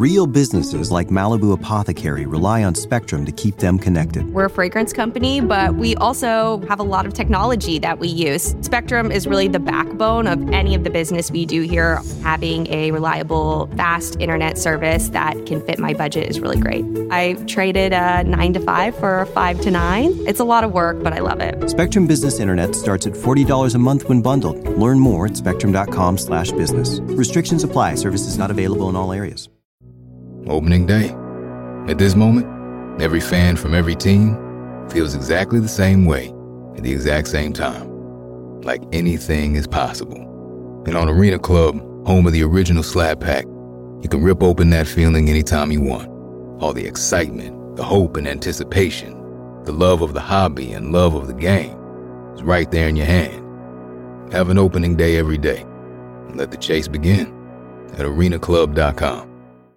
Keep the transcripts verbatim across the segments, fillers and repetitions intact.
Real businesses like Malibu Apothecary rely on Spectrum to keep them connected. We're a fragrance company, but we also have a lot of technology that we use. Spectrum is really the backbone of any of the business we do here. Having a reliable, fast internet service that can fit my budget is really great. I traded a nine to five for a five to nine. It's a lot of work, but I love it. Spectrum Business Internet starts at forty dollars a month when bundled. Learn more at spectrum.com slash business. Restrictions apply. Services not available in all areas. Opening day. At this moment, every fan from every team feels exactly the same way at the exact same time. Like anything is possible. And on Arena Club, home of the original Slab Pack, you can rip open that feeling anytime you want. All the excitement, the hope and anticipation, the love of the hobby and love of the game is right there in your hand. Have an opening day every day. And let the chase begin at arena club dot com.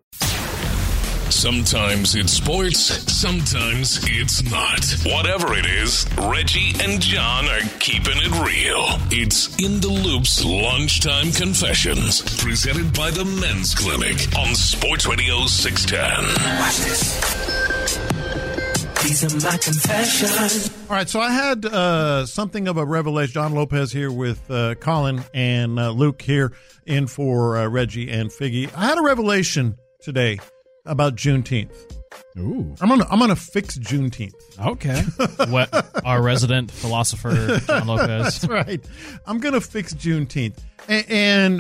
Sometimes it's sports, sometimes it's not. Whatever it is, Reggie and John are keeping it real. It's In the Loop's Lunchtime Confessions, presented by the Men's Clinic on Sports Radio six ten. Watch this. These are my confessions. All right, so I had uh, something of a revelation. John Lopez here with uh, Colin and uh, Luke here in for uh, Reggie and Figgy. I had a revelation today about Juneteenth. Ooh. I'm gonna I'm gonna fix Juneteenth. Okay. What, our resident philosopher, John Lopez. That's right. I'm gonna fix Juneteenth. And, and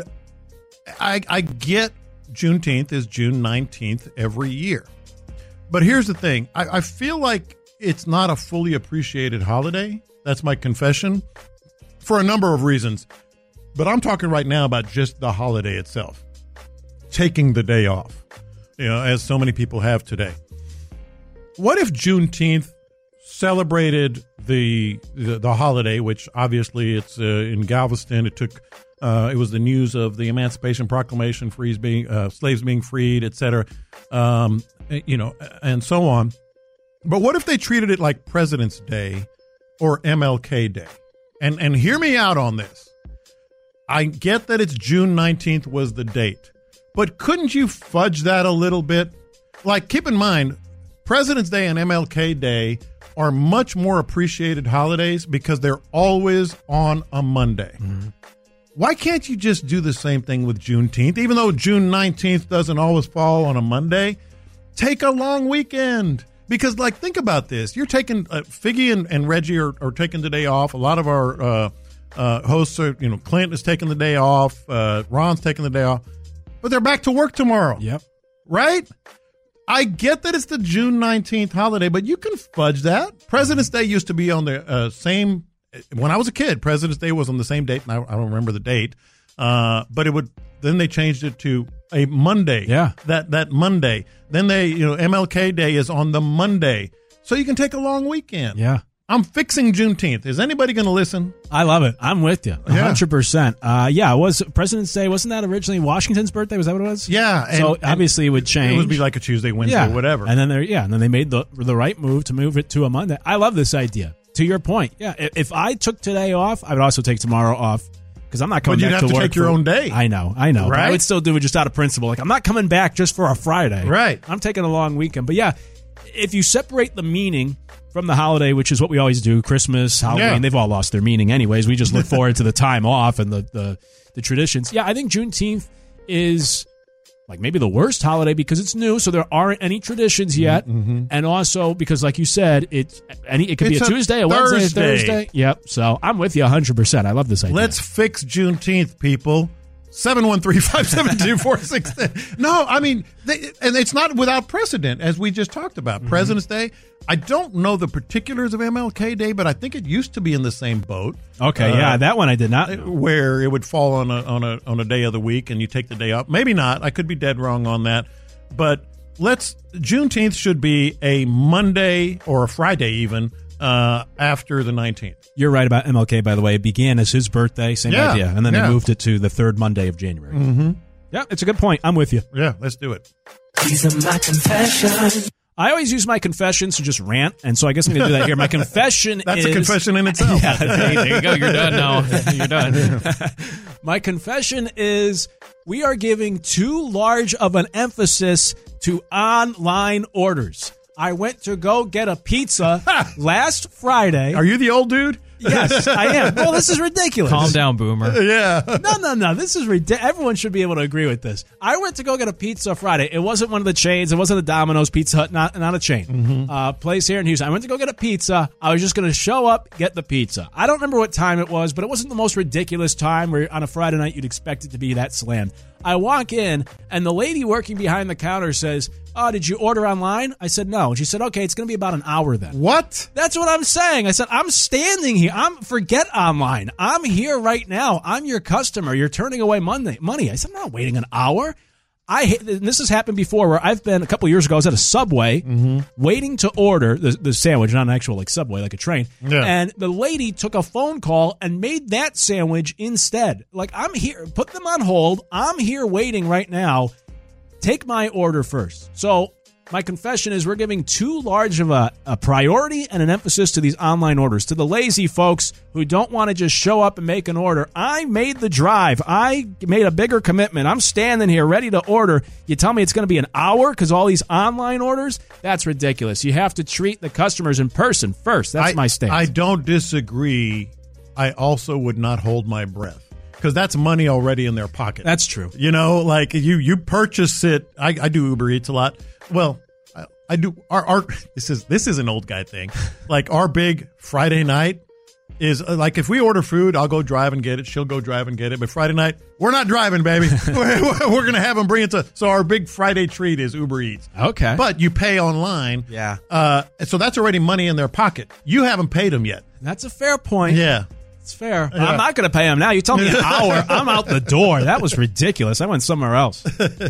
I I get Juneteenth is June nineteenth every year. But here's the thing. I, I feel like it's not a fully appreciated holiday. That's my confession. For a number of reasons. But I'm talking right now about just the holiday itself. Taking the day off. You know, as so many people have today. What if Juneteenth celebrated the the, the holiday, which obviously it's uh, in Galveston. It took uh, it was the news of the Emancipation Proclamation, frees being uh, slaves being freed, et cetera. Um, you know, and so on. But what if they treated it like President's Day or M L K Day? And and hear me out on this. I get that it's June nineteenth was the date. But couldn't you fudge that a little bit? Like, keep in mind, President's Day and M L K Day are much more appreciated holidays because they're always on a Monday. Mm-hmm. Why can't you just do the same thing with Juneteenth? Even though June nineteenth doesn't always fall on a Monday, take a long weekend. Because, like, think about this. You're taking, uh, Figgy and, and Reggie are, are taking the day off. A lot of our uh, uh, hosts are, you know, Clint is taking the day off. Uh, Ron's taking the day off. But they're back to work tomorrow. Yep. Right? I get that it's the June nineteenth holiday, but you can fudge that. President's Day used to be on the uh, same, when I was a kid, President's Day was on the same date, and I, I don't remember the date. Uh, but it would, then they changed it to a Monday. Yeah. That, that Monday. Then they, you know, M L K Day is on the Monday. So you can take a long weekend. Yeah. I'm fixing Juneteenth. Is anybody going to listen? I love it. I'm with you. one hundred percent. Uh, yeah, it was President's Day. Wasn't that originally Washington's birthday? Was that what it was? Yeah. And, so obviously it would change. It would be like a Tuesday, Wednesday, yeah. whatever. And then, yeah, and then they made the the right move to move it to a Monday. I love this idea. To your point, yeah, if I took today off, I would also take tomorrow off because I'm not coming but back you'd have to to work. Take your for, own day. I know, I know. Right? But I would still do it just out of principle. Like, I'm not coming back just for a Friday. Right. I'm taking a long weekend. But yeah, if you separate the meaning from the holiday, which is what we always do, Christmas, Halloween, yeah. They've all lost their meaning anyways. We just look forward to the time off and the, the, the traditions. Yeah, I think Juneteenth is like maybe the worst holiday because it's new, so there aren't any traditions yet. Mm-hmm. And also because, like you said, it's any it could it's be a, a Tuesday, a Thursday. Wednesday, a Thursday. Yep. So I'm with you one hundred percent. I love this idea. Let's fix Juneteenth, people. seven one three, five seven two, four six zero. No, I mean, they, and it's not without precedent, as we just talked about. Mm-hmm. President's Day. I don't know the particulars of M L K Day, but I think it used to be in the same boat. Okay, uh, yeah, that one I did not know. Where it would fall on a on a on a day of the week, and you take the day off. Maybe not. I could be dead wrong on that. But let's Juneteenth should be a Monday or a Friday even uh, after the nineteenth. You're right about M L K, by the way. It began as his birthday, same yeah, idea, and then yeah. they moved it to the third Monday of January. Mm-hmm. Yeah, it's a good point. I'm with you. Yeah, let's do it. These are my confessions. I always use my confessions to just rant, and so I guess I'm going to do that here. My confession That's is... a confession in itself. Yeah, there, there you go. You're done now. You're done. My confession is we are giving too large of an emphasis to online orders. I went to go get a pizza last Friday. Are you the old dude? Yes, I am. Well, this is ridiculous. Calm down, Boomer. Yeah. No, no, no. This is ridiculous. Everyone should be able to agree with this. I went to go get a pizza Friday. It wasn't one of the chains. It wasn't a Domino's, Pizza Hut, not, not a chain. Mm-hmm. Uh, place here in Houston. I went to go get a pizza. I was just going to show up, get the pizza. I don't remember what time it was, but it wasn't the most ridiculous time where on a Friday night you'd expect it to be that slammed. I walk in, and the lady working behind the counter says, oh, did you order online? I said, no. And she said, okay, it's going to be about an hour then. What? That's what I'm saying. I said, I'm standing here. I'm forget online. I'm here right now. I'm your customer. You're turning away money. money. I said, I'm not waiting an hour. I and this has happened before where I've been a couple of years ago. I was at a Subway mm-hmm. waiting to order the, the sandwich, not an actual like Subway, like a train. Yeah. And the lady took a phone call and made that sandwich instead. Like, I'm here. Put them on hold. I'm here waiting right now. Take my order first. So my confession is we're giving too large of a, a priority and an emphasis to these online orders. To the lazy folks who don't want to just show up and make an order, I made the drive. I made a bigger commitment. I'm standing here ready to order. You tell me it's going to be an hour because all these online orders? That's ridiculous. You have to treat the customers in person first. That's I, my stance. I don't disagree. I also would not hold my breath. Because that's money already in their pocket. That's true. You know, like you you purchase it. I, I do Uber Eats a lot. Well, I, I do. Our, our this is this is an old guy thing. Like our big Friday night is uh, like if we order food, I'll go drive and get it. She'll go drive and get it. But Friday night, we're not driving, baby. we're we're gonna have them bring it to. So our big Friday treat is Uber Eats. Okay. But you pay online. Yeah. Uh, so that's already money in their pocket. You haven't paid them yet. That's a fair point. Yeah. It's fair. Yeah. I'm not going to pay him now. You told me an hour. I'm out the door. That was ridiculous. I went somewhere else.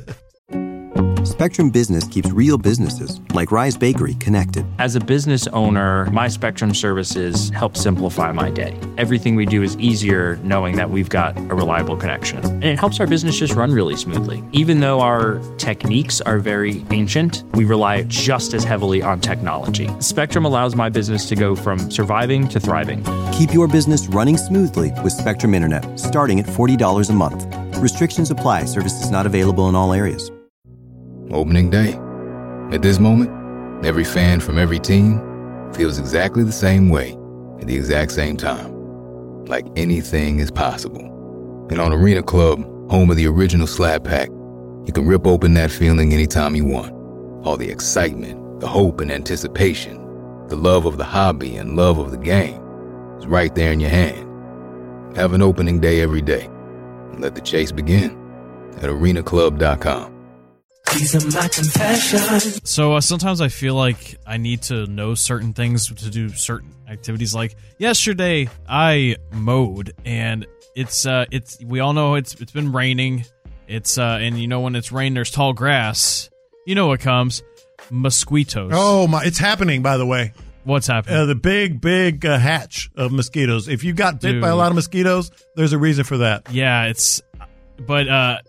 Spectrum Business keeps real businesses, like Rise Bakery, connected. As a business owner, my Spectrum services help simplify my day. Everything we do is easier knowing that we've got a reliable connection. And it helps our business just run really smoothly. Even though our techniques are very ancient, we rely just as heavily on technology. Spectrum allows my business to go from surviving to thriving. Keep your business running smoothly with Spectrum Internet, starting at forty dollars a month. Restrictions apply. Services not available in all areas. Opening day. At this moment, every fan from every team feels exactly the same way at the exact same time. Like anything is possible. And on Arena Club, home of the original Slab Pack, you can rip open that feeling anytime you want. All the excitement, the hope and anticipation, the love of the hobby and love of the game is right there in your hand. Have an opening day every day. And let the chase begin at arena club dot com. These are my confessions. So uh, sometimes I feel like I need to know certain things to do certain activities. Like yesterday, I mowed, and it's uh, it's we all know it's it's been raining. It's uh, and you know when it's rain, there's tall grass. You know what comes? Mosquitoes. Oh my! It's happening, by the way. What's happening? Uh, the big, big uh, hatch of mosquitoes. If you got bit Dude. by a lot of mosquitoes, there's a reason for that. Yeah, it's. But uh,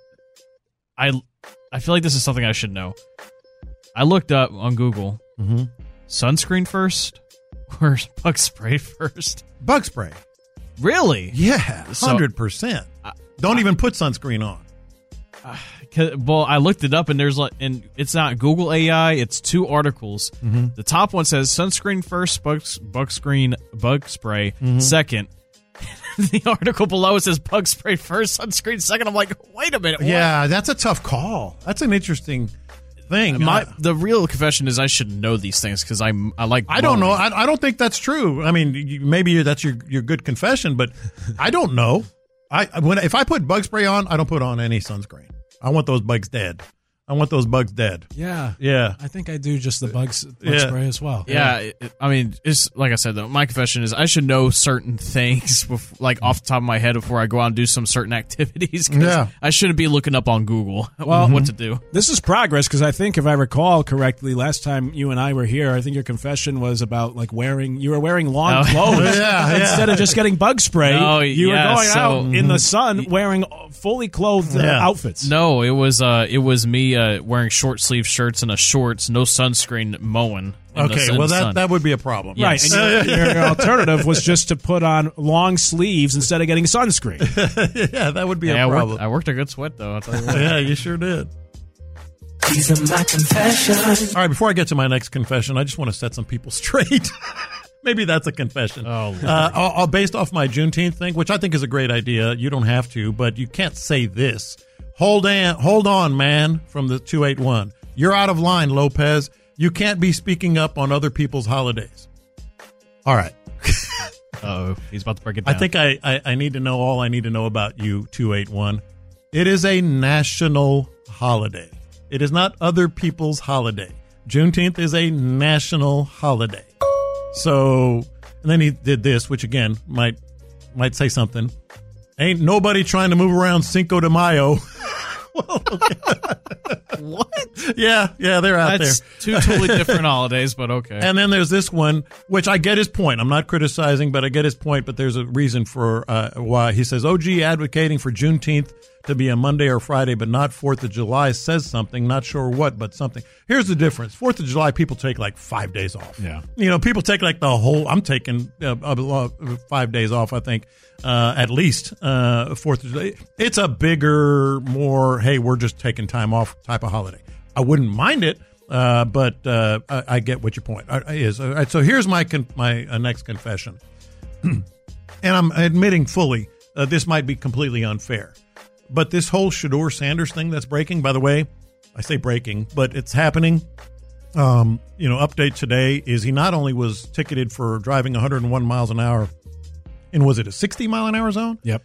I. I feel like this is something I should know. I looked up on Google, mm-hmm. sunscreen first or bug spray first? Bug spray. Really? Yeah, one hundred percent. So, Don't I, even put sunscreen on. Uh, well, I looked it up, and there's like, and it's not Google A I. It's two articles. Mm-hmm. The top one says sunscreen first, bug, bug screen, bug spray mm-hmm. second. The article below says bug spray first, sunscreen second. I'm like, wait a minute. What? Yeah, that's a tough call. That's an interesting thing. My, I, the real confession is I should know these things because I'm I like. I don't know. I, I don't think that's true. I mean, you, maybe that's your your good confession, but I don't know. I when if I put bug spray on, I don't put on any sunscreen. I want those bugs dead. I want those bugs dead. Yeah, yeah. I think I do just the bugs bug yeah. spray as well. Yeah, it, I mean, it's like I said though. My confession is I should know certain things, before, like off the top of my head, before I go out and do some certain activities. Yeah, I shouldn't be looking up on Google well, what to do. This is progress because I think if I recall correctly, last time you and I were here, I think your confession was about like wearing you were wearing long oh. clothes yeah, instead yeah. of just getting bug spray. No, you yeah, were going so, out in the sun wearing fully clothed uh, yeah. outfits. No, it was uh, it was me. uh, wearing short sleeve shirts and a shorts, no sunscreen, mowing. in Okay, the, in well the that sun. that would be a problem. Right, and your, your alternative was just to put on long sleeves instead of getting sunscreen. Yeah, that would be Yeah, a I problem. worked, I worked a good sweat though. I'll tell you what. Yeah, you sure did. These are my confessions. All right, before I get to my next confession, I just want to set some people straight. Maybe that's a confession. Oh, Lord. uh, all, all based off my Juneteenth thing, which I think is a great idea. You don't have to, but you can't say this. Hold on, hold on, man, from the two eight one. You're out of line, Lopez. You can't be speaking up on other people's holidays. All right. Uh-oh, he's about to break it down. I think I, I, I need to know all I need to know about you, two eight one. It is a national holiday. It is not other people's holiday. Juneteenth is a national holiday. So, and then he did this, which again might might say something. Ain't nobody trying to move around Cinco de Mayo. Well, what? Yeah, yeah, they're out That's there. two totally different holidays, but okay. And then there's this one, which I get his point. I'm not criticizing, but I get his point. But there's a reason for uh, why. He says, O G advocating for Juneteenth to be a Monday or Friday, but not fourth of July says something. Not sure what, but something. Here's the difference. fourth of July, people take like five days off. Yeah. You know, people take like the whole, I'm taking uh, uh, five days off, I think, uh, at least uh, fourth of July. It's a bigger, more, hey, we're just taking time off type of holiday. I wouldn't mind it, uh, but uh, I, I get what your point uh, is. All right, so here's my con- my uh, next confession. And I'm admitting fully uh, this might be completely unfair. But this whole Shedeur Sanders thing that's breaking, by the way, I say breaking, but it's happening. Um, you know, update today is he not only was ticketed for driving one hundred one miles an hour in, was it a sixty mile an hour zone? Yep.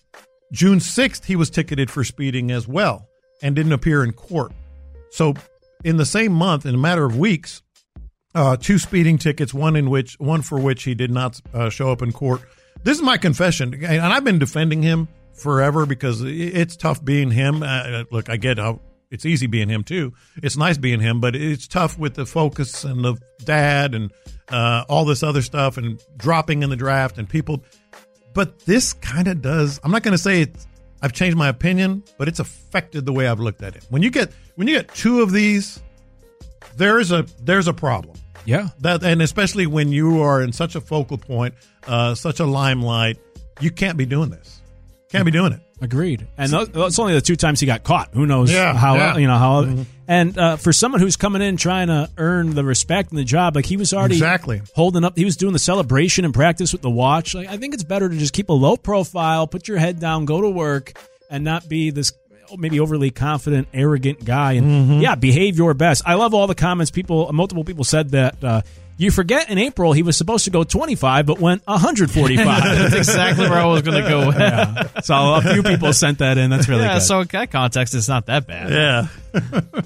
June sixth, he was ticketed for speeding as well and didn't appear in court. So in the same month, in a matter of weeks, uh, two speeding tickets, one in which one for which he did not uh, show up in court. This is my confession, and I've been defending him forever because it's tough being him. Uh, look, I get how it's easy being him too. It's nice being him, but it's tough with the focus and the dad and uh, all this other stuff and dropping in the draft and people. But this kind of does. I'm not going to say it's, I've changed my opinion, but it's affected the way I've looked at it. When you get when you get two of these, there's a there's a problem. Yeah. That and especially when you are in such a focal point, uh, such a limelight, you can't be doing this. Can't be doing it. Agreed. And those, that's only the two times he got caught. Who knows Yeah, how, yeah. you know, how. Mhm. And uh, for someone who's coming in trying to earn the respect and the job, like he was already Exactly. holding up, he was doing the celebration and practice with the watch. Like, I think it's better to just keep a low profile, put your head down, go to work, and not be this maybe overly confident, arrogant guy. And Mm-hmm. yeah, behave your best. I love all the comments. People, multiple people said that. Uh, You forget in April he was supposed to go twenty-five, but went one hundred forty-five. That's exactly where I was going to go. Yeah. So a few people sent that in. That's really yeah, good. so in that context, it's not that bad. Yeah.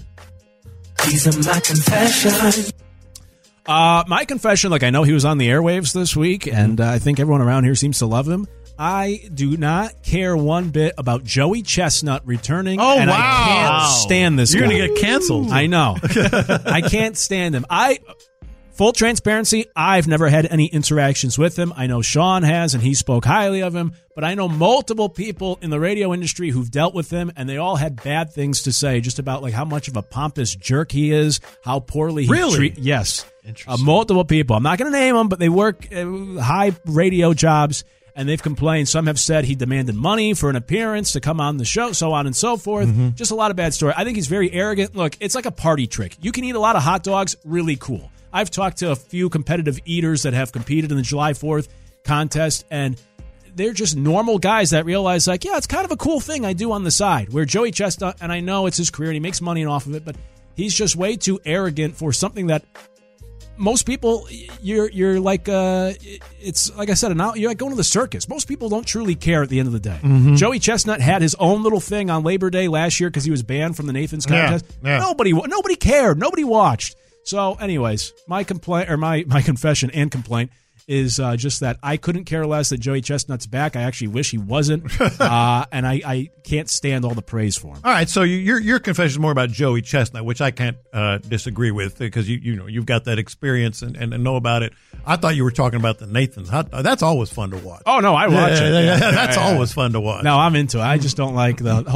These are my confessions. Uh, my confession, like I know he was on the airwaves this week, and uh, I think everyone around here seems to love him. I do not care one bit about Joey Chestnut returning. Oh, and wow. I can't stand this You're guy. going to get canceled. I know. I can't stand him. I full transparency, I've never had any interactions with him. I know Sean has, and he spoke highly of him. But I know multiple people in the radio industry who've dealt with him, and they all had bad things to say just about like how much of a pompous jerk he is, how poorly he Really? treat. Yes, uh, multiple people. I'm not going to name them, but they work uh, high radio jobs. And they've complained. Some have said he demanded money for an appearance to come on the show, so on and so forth. Mm-hmm. Just a lot of bad story. I think he's very arrogant. Look, it's like a party trick. You can eat a lot of hot dogs, really cool. I've talked to a few competitive eaters that have competed in the July fourth contest, and they're just normal guys that realize, like, yeah, it's kind of a cool thing I do on the side. Where Joey Chestnut, and I know it's his career, and he makes money off of it, but he's just way too arrogant for something that most people, you're you're like, uh, it's like I said, you're like going to the circus. Most people don't truly care at the end of the day. Mm-hmm. Joey Chestnut had his own little thing on Labor Day last year because he was banned from the Nathan's Yeah, contest. yeah. Nobody, nobody cared. Nobody watched. So, anyways, my complaint or my my confession and complaint is uh, just that I couldn't care less that Joey Chestnut's back. I actually wish he wasn't, uh, and I, I can't stand all the praise for him. All right, so you- your your confession is more about Joey Chestnut, which I can't uh, disagree with because you you know you've got that experience and, and, and know about it. I thought you were talking about the Nathans. How, that's always fun to watch. Oh no, I watch Yeah, it. yeah, Yeah. yeah, that's always fun to watch. No, I'm into it. I just don't like the whole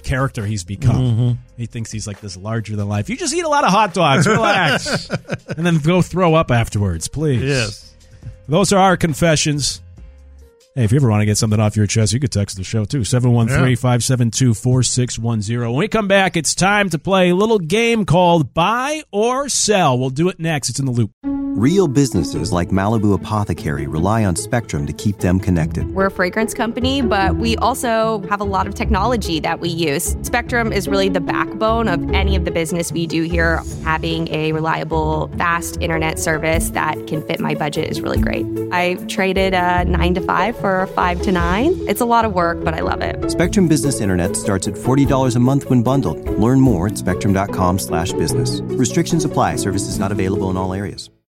character he's become. Mm-hmm. He thinks he's like this larger than life. You just eat a lot of hot dogs, relax, and then go throw up afterwards, please. Yes. Those are our confessions. Hey, if you ever want to get something off your chest, you could text the show, too. seven one three, five seven two, four six one zero. When we come back, it's time to play a little game called Buy or Sell. We'll do it next. It's in the loop. Real businesses like Malibu Apothecary rely on Spectrum to keep them connected. We're a fragrance company, but we also have a lot of technology that we use. Spectrum is really the backbone of any of the business we do here. Having a reliable, fast internet service that can fit my budget is really great. I traded a nine to five for a five to nine. It's a lot of work, but I love it. Spectrum Business Internet starts at forty dollars a month when bundled. Learn more at spectrum dot com slash business. Restrictions apply. Services not available in all areas.